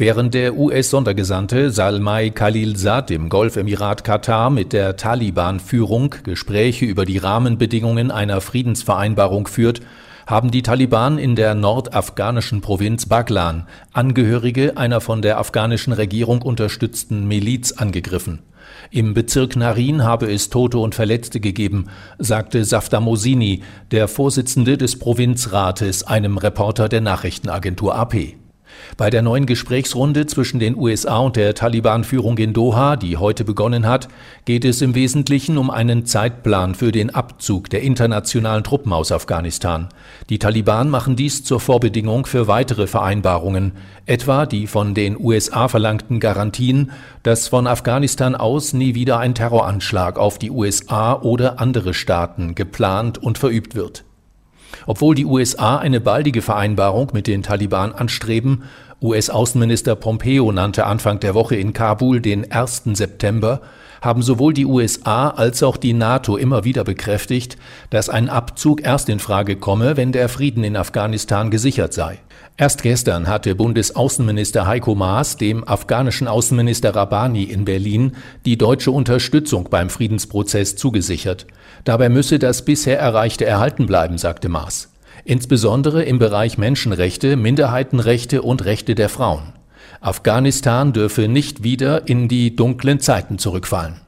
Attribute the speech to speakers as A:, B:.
A: Während der US-Sondergesandte Zalmay Khalilzad im Golfemirat Katar mit der Taliban-Führung Gespräche über die Rahmenbedingungen einer Friedensvereinbarung führt, haben die Taliban in der nordafghanischen Provinz Baghlan Angehörige einer von der afghanischen Regierung unterstützten Miliz angegriffen. Im Bezirk Narin habe es Tote und Verletzte gegeben, sagte Safda Mosini, der Vorsitzende des Provinzrates, einem Reporter der Nachrichtenagentur AP. Bei der neuen Gesprächsrunde zwischen den USA und der Taliban-Führung in Doha, die heute begonnen hat, geht es im Wesentlichen um einen Zeitplan für den Abzug der internationalen Truppen aus Afghanistan. Die Taliban machen dies zur Vorbedingung für weitere Vereinbarungen, etwa die von den USA verlangten Garantien, dass von Afghanistan aus nie wieder ein Terroranschlag auf die USA oder andere Staaten geplant und verübt wird. Obwohl die USA eine baldige Vereinbarung mit den Taliban anstreben, US-Außenminister Pompeo nannte Anfang der Woche in Kabul den 1. September, haben sowohl die USA als auch die NATO immer wieder bekräftigt, dass ein Abzug erst in Frage komme, wenn der Frieden in Afghanistan gesichert sei. Erst gestern hatte Bundesaußenminister Heiko Maas dem afghanischen Außenminister Rabbani in Berlin die deutsche Unterstützung beim Friedensprozess zugesichert. Dabei müsse das bisher Erreichte erhalten bleiben, sagte Maas. Insbesondere im Bereich Menschenrechte, Minderheitenrechte und Rechte der Frauen. Afghanistan dürfe nicht wieder in die dunklen Zeiten zurückfallen.